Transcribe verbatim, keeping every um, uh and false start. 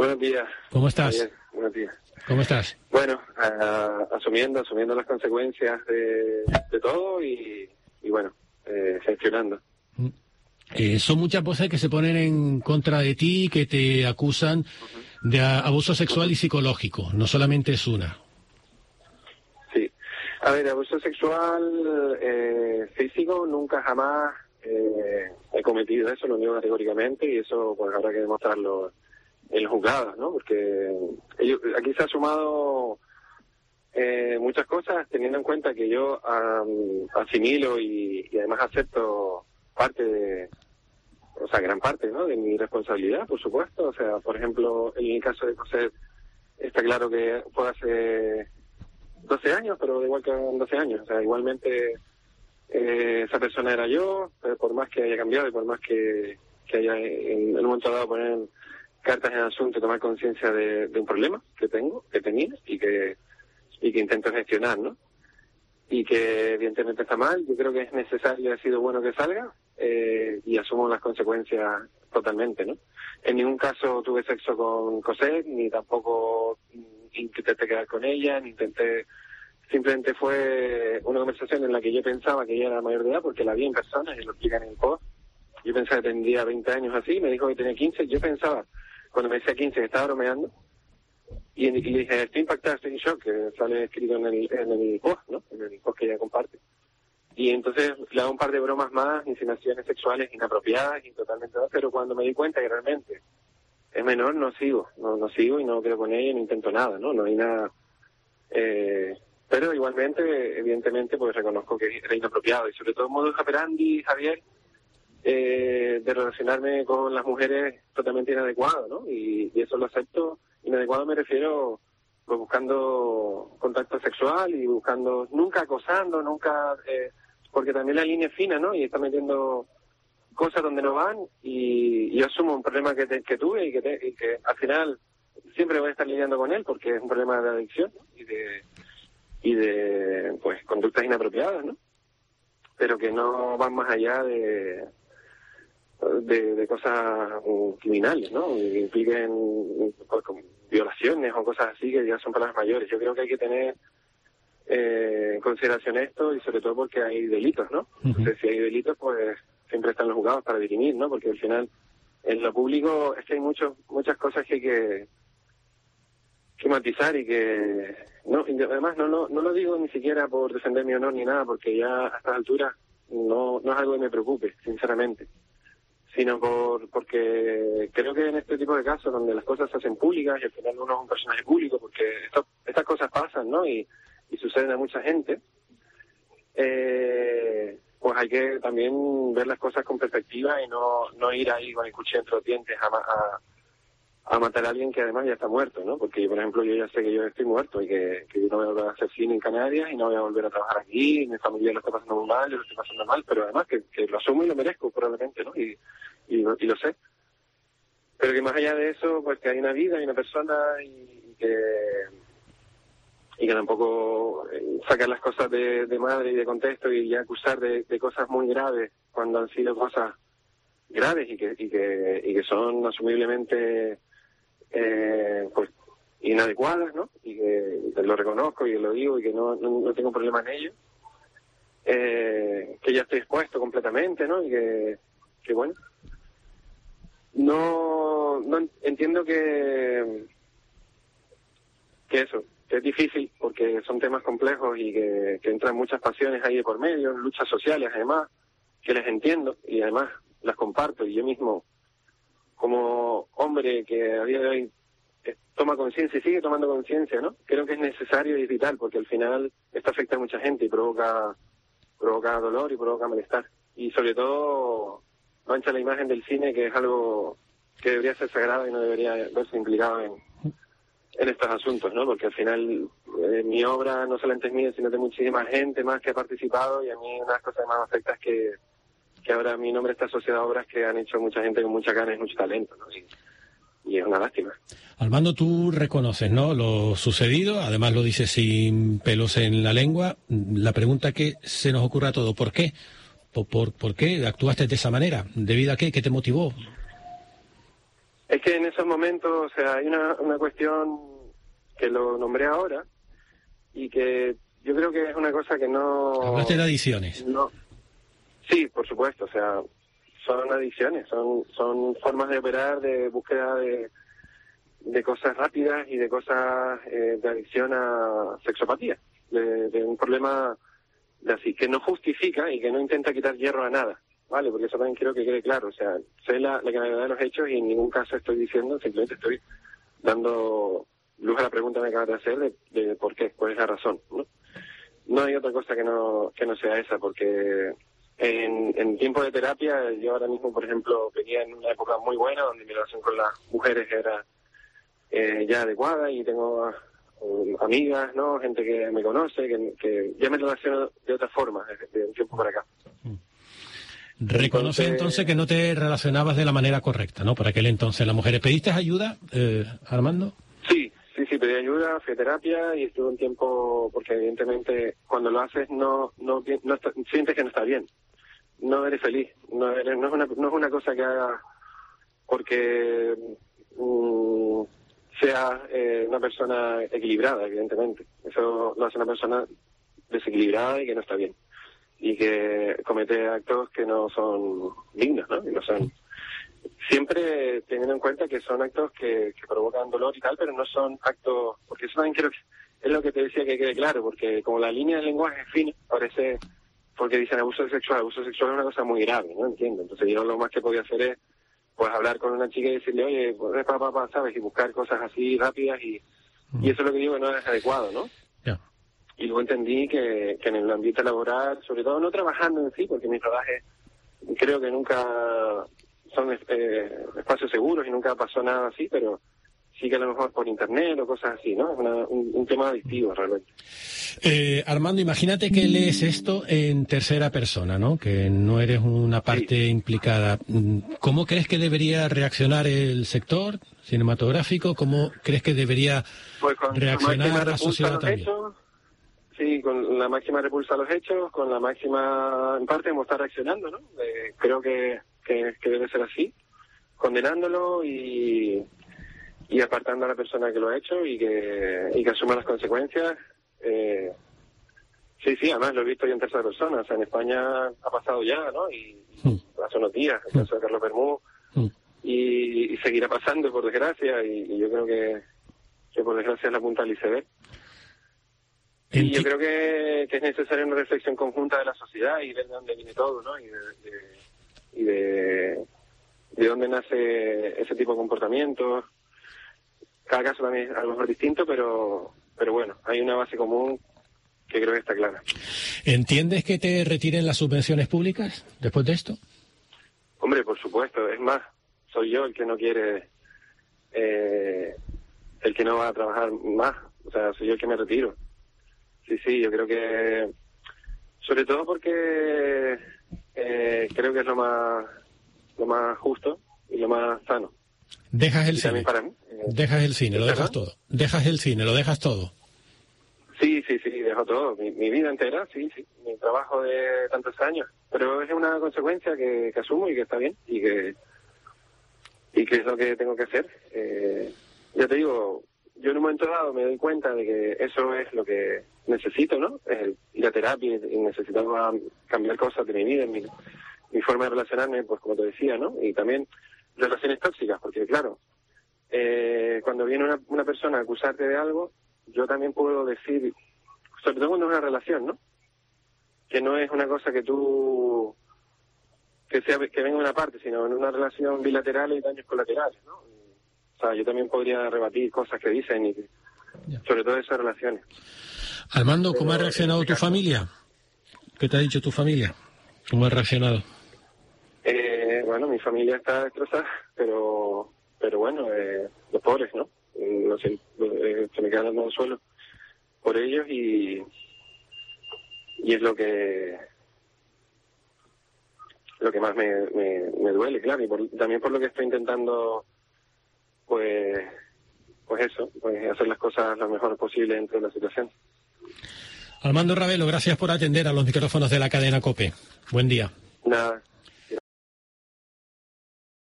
Buenos días. ¿Cómo estás? Bien, buenos días. ¿Cómo estás? Bueno, uh, asumiendo, asumiendo las consecuencias de, de todo y, y bueno, eh, gestionando. Eh, son muchas voces que se ponen en contra de ti, que te acusan uh-huh. de abuso sexual uh-huh. y psicológico. No solamente es una. Sí. A ver, abuso sexual eh, físico nunca jamás eh, he cometido eso, lo niego categóricamente, y eso pues habrá que demostrarlo en los juzgados, ¿no? Porque ellos, aquí se ha sumado eh, muchas cosas, teniendo en cuenta que yo um, asimilo y, y además acepto parte de, o sea, gran parte, ¿no?, de mi responsabilidad, por supuesto. O sea, por ejemplo, en el caso de José, está claro que fue hace doce años, pero da igual que doce años. O sea, igualmente eh, esa persona era yo, por más que haya cambiado y por más que, que haya en, en un momento dado poner cartas en el asunto y tomar conciencia de, de un problema que tengo, que tenía y que y que intento gestionar, ¿no? Y que evidentemente está mal. Yo creo que es necesario y ha sido bueno que salga eh, y asumo las consecuencias totalmente, ¿no? En ningún caso tuve sexo con Cosette, ni tampoco intenté quedar con ella, ni intenté... Simplemente fue una conversación en la que yo pensaba que ella era mayor de edad, porque la vi en persona y lo explican en el post. Yo pensaba que tendría veinte años así, me dijo que tenía quince. Yo pensaba, cuando me decía quince, que estaba bromeando. Y, y le dije, estoy impactada, estoy en shock, que sale escrito en el, en el post, ¿no? En el post que ella comparte. Y entonces le hago un par de bromas más, insinuaciones sexuales inapropiadas y totalmente... Pero cuando me di cuenta que realmente es menor, no sigo, no, no sigo y no quedo con ella y no intento nada, ¿no? No hay nada... Eh, pero igualmente, evidentemente, pues reconozco que era inapropiado. Y sobre todo modus operandi, Javier, eh, de relacionarme con las mujeres totalmente inadecuado, ¿no? Y, y eso lo acepto. Inadecuado me refiero pues buscando contacto sexual y buscando, nunca acosando, nunca, eh, porque también la línea es fina, ¿no? Y está metiendo cosas donde no van, y, y yo asumo un problema que, te, que tuve y que, te, y que al final siempre voy a estar lidiando con él porque es un problema de adicción y de y de pues conductas inapropiadas, ¿no? Pero que no van más allá de De, de cosas um, criminales, ¿no? Que impliquen pues, violaciones o cosas así que ya son palabras mayores. Yo creo que hay que tener eh, en consideración esto, y sobre todo porque hay delitos, ¿no? Uh-huh. Entonces, si hay delitos, pues siempre están los juzgados para dirimir, ¿no? Porque al final, en lo público, es que hay muchos muchas cosas que hay que, que matizar y que... no y además, no, no, no lo digo ni siquiera por defender mi honor ni nada, porque ya a estas alturas no, no es algo que me preocupe, sinceramente, sino por porque creo que en este tipo de casos donde las cosas se hacen públicas y al final uno es un personaje público, porque esto, estas cosas pasan, ¿no? Y, y suceden a mucha gente, eh, pues hay que también ver las cosas con perspectiva y no, no ir ahí con el cuchillo entre los dientes a, a, a matar a alguien que además ya está muerto, ¿no? Porque, por ejemplo, yo ya sé que yo estoy muerto y que, que yo no voy a volver a hacer cine en Canarias y no voy a volver a trabajar aquí, mi familia lo está pasando muy mal, yo lo estoy pasando mal, pero además que, que lo asumo y lo merezco probablemente, ¿no? Y, y, y lo sé. Pero que más allá de eso, pues que hay una vida, hay una persona y que y que tampoco sacar las cosas de, de madre y de contexto y ya acusar de, de cosas muy graves cuando han sido cosas graves y que y que, y que son asumiblemente eh, pues inadecuadas, ¿no? Y que, y que lo reconozco y lo digo y que no, no, no tengo problema en ello, eh, que ya estoy expuesto completamente, ¿no? Y que, que bueno, no, no entiendo que que eso, que es difícil porque son temas complejos y que, que entran muchas pasiones ahí de por medio, luchas sociales además, que les entiendo y además las comparto, y yo mismo como hombre que a día de hoy toma conciencia y sigue tomando conciencia, ¿no? Creo que es necesario y vital porque al final esto afecta a mucha gente y provoca provoca dolor y provoca malestar, y sobre todo mancha la imagen del cine, que es algo que debería ser sagrado y no debería verse implicado en en estos asuntos, ¿no? Porque al final eh, mi obra no solamente es mía, sino de muchísima gente más que ha participado, y a mí una de las cosas más afecta es que, que ahora mi nombre está asociado a obras que han hecho mucha gente con mucha ganas y mucho talento, ¿no? Y, y es una lástima. Armando, tú reconoces, ¿no?, lo sucedido, además lo dices sin pelos en la lengua. La pregunta que se nos ocurre a todos, ¿por qué? ¿Por, por, por qué actuaste de esa manera? ¿Debido a qué? ¿Qué te motivó? Es que en esos momentos, o sea, hay una, una cuestión que lo nombré ahora y que yo creo que es una cosa que no... Hablaste de adicciones. No. Sí, por supuesto, o sea, son adicciones, son son formas de operar, de búsqueda de, de cosas rápidas y de cosas eh, de adicción a sexopatía, de, de un problema de así, que no justifica y que no intenta quitar hierro a nada, ¿vale? Porque eso también quiero que quede claro, o sea, sé la, la gravedad de los hechos y en ningún caso estoy diciendo, simplemente estoy dando luz a la pregunta que me acabas de hacer de, de por qué, cuál es la razón, ¿no? No hay otra cosa que no que no sea esa, porque en, en tiempo de terapia, yo ahora mismo, por ejemplo, venía en una época muy buena, donde mi relación con las mujeres era eh, ya adecuada y tengo um, amigas, ¿no? Gente que me conoce, que, que ya me relaciono de otra forma, de, de un tiempo para acá. Reconoce entonces, entonces que no te relacionabas de la manera correcta, ¿no? Por aquel entonces las mujeres. ¿Pediste ayuda, eh, Armando? Sí, sí, sí, pedí ayuda, fui a terapia y estuve un tiempo, porque evidentemente cuando lo haces no no, no está, sientes que no está bien, no eres feliz, no, eres, no, es, una, no es una cosa que haga porque um, sea eh, una persona equilibrada, evidentemente. Eso lo hace una persona desequilibrada y que no está bien. Y que comete actos que no son dignos, ¿no? Y no son... Siempre teniendo en cuenta que son actos que, que provocan dolor y tal, pero no son actos... Porque eso también creo que es lo que te decía que quede claro, porque como la línea del lenguaje es fina, parece... Porque dicen abuso sexual, abuso sexual es una cosa muy grave, ¿no? Entiendo. Entonces yo lo más que podía hacer es, pues, hablar con una chica y decirle, oye, pues, papá, papá, ¿sabes? Y buscar cosas así rápidas y, mm. y eso es lo que digo que no es adecuado, ¿no? Yeah. Y luego entendí que, que en el ambiente laboral, sobre todo no trabajando en sí, porque mis rodajes creo que nunca son eh, espacios seguros y nunca pasó nada así, pero sí que a lo mejor por internet o cosas así, ¿no? Es una, un, un tema adictivo realmente. Eh, Armando, imagínate que lees esto en tercera persona, ¿no? Que no eres una parte sí. implicada. ¿Cómo crees que debería reaccionar el sector cinematográfico? ¿Cómo crees que debería pues reaccionar la sociedad también? Hechos, sí, con la máxima repulsa a los hechos, con la máxima, en parte, como está reaccionando, ¿no? Eh, creo que, que, que debe ser así, condenándolo y, y apartando a la persona que lo ha hecho y que, y que asuma las consecuencias. Eh, sí, sí, además lo he visto yo en tercera persona, o sea, en España ha pasado ya, ¿no? Y, y hace unos días, el caso de Carlos Bermúdez, mm. y, y seguirá pasando, por desgracia, y, y yo creo que, que por desgracia es la punta del iceberg. Y yo creo que, que es necesaria una reflexión conjunta de la sociedad y ver de dónde viene todo, ¿no? Y de, de, y de, de dónde nace ese tipo de comportamientos. Cada caso también es a lo mejor distinto, pero, pero bueno, hay una base común que creo que está clara. ¿Entiendes que te retiren las subvenciones públicas después de esto? Hombre, por supuesto. Es más, soy yo el que no quiere, eh, el que no va a trabajar más. O sea, soy yo el que me retiro. Sí, sí, yo creo que, sobre todo porque eh, creo que es lo más lo más justo y lo más sano. Dejas el y cine. Para mí, eh, dejas el cine, lo dejas ¿verdad? todo. Dejas el cine, lo dejas todo. Sí, sí, sí, dejo todo. Mi, mi vida entera, sí, sí. Mi trabajo de tantos años. Pero es una consecuencia que, que asumo y que está bien y que y que es lo que tengo que hacer. Eh, ya te digo, yo en un momento dado me doy cuenta de que eso es lo que necesito, ¿no? Es ir a terapia y necesitaba cambiar cosas de mi vida, mi, mi forma de relacionarme, pues como te decía, ¿no? Y también relaciones tóxicas, porque claro, eh, cuando viene una, una persona a acusarte de algo, yo también puedo decir, sobre todo cuando es una relación, ¿no? Que no es una cosa que tú, que sea que venga una parte, sino en una relación bilateral y daños colaterales, ¿no? O sea, yo también podría rebatir cosas que dicen y sobre todo esas relaciones. Armando, ¿cómo ha reaccionado tu familia? ¿Qué te ha dicho tu familia? ¿Cómo ha reaccionado? Eh, bueno, mi familia está destrozada, pero pero bueno, eh, los pobres, ¿no? No sé, eh, se me quedan en el suelo por ellos y y es lo que lo que más me, me, me duele, claro, y por, también por lo que estoy intentando, pues pues eso, pues hacer las cosas lo mejor posible dentro de la situación. Armando Ravelo, gracias por atender a los micrófonos de la cadena COPE. Buen día. Nada.